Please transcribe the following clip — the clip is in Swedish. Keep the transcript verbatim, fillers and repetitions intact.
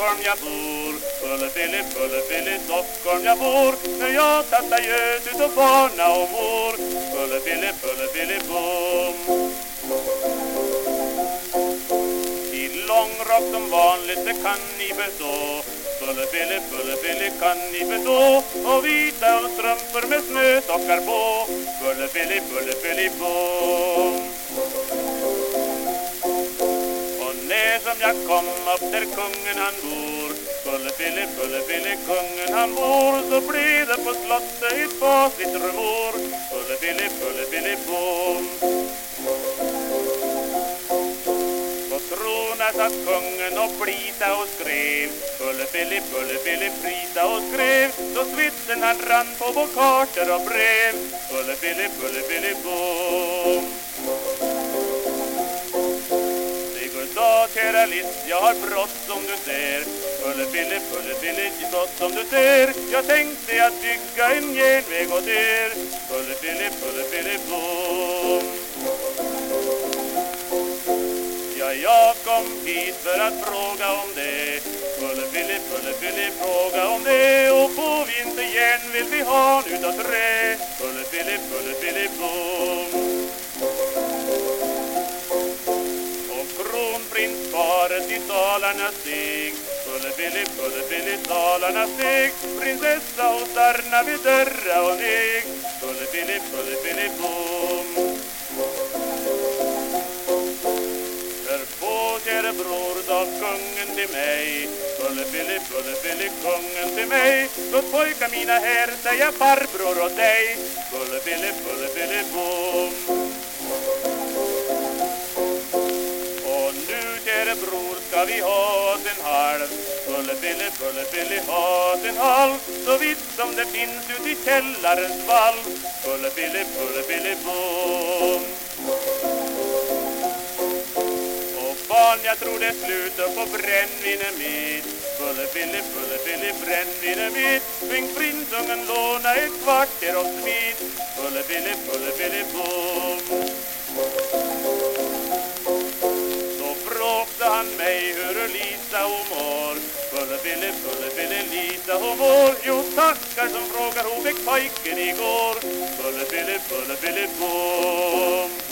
Stockholm jag bor, Bullefille, Bullefille, Stockholm jag bor. När jag tattar göt ut och barna och mor, Bullefille, Bullefille, bom. I långrock som vanligt, det kan ni förstå. Bullefille, Bullefille, kan ni förstå. Och vita ullstrumpor med snötockar på, Bullefille, Bullefille, bom. När som jag kom upp där kungen han bor, Bullefille, Bullefille, kungen han bor, så blev det på slottet ett fasligt rumor, Bullefille, Bullefille, bom. På tronen satt kungen och plita och skrev, Bullefille, Bullefille, prisa och skrev, så svitten han rann på på kartor och brev, Bullefille, Bullefille, bom. Så kära list, jag har brott som du ser, Bullefille, Bullefille, brott som du ser. Jag tänkte att bygga en järnväg åt er, Bullefille, Bullefille, bom. Ja, jag kom hit för att fråga om det, Bullefille, Bullefille, fråga om det. Och får vi inte järn vill vi ha nu utav trä, Bullefille, Bullefille, bom. Kronprinsparet i salarna steg, Bullefille, Bullefille, salarna steg. Prinsessa och starna vid dörra och neg, Bullefille, Bullefille, bom. Hör på, kära bror, sa kungen till mig, Bullefille, Bullefille, kungen till mig. Låt pojkar mina här säga farbror åt dig, Bullefille, Bullefille, bom. Bror, ska vi ha en halv, Bullefille, Bullefille, ha en halv. Så vitt som det finns ut i källarens valv, Bullefille, Bullefille, bom. Och barn, jag tror det slutar på brännvinen mitt, Bullefille, Bullefille, brännvinen mitt. Sving prinsungen låna ett kvarter och smit, Bullefille, Bullefille, bom. Han mig hur Lisa och mår, Bullefille, Bullefille, Lisa och mår. Jo, tackar som frågar hon fick pojken igår, Bullefille, Bullefille, bom.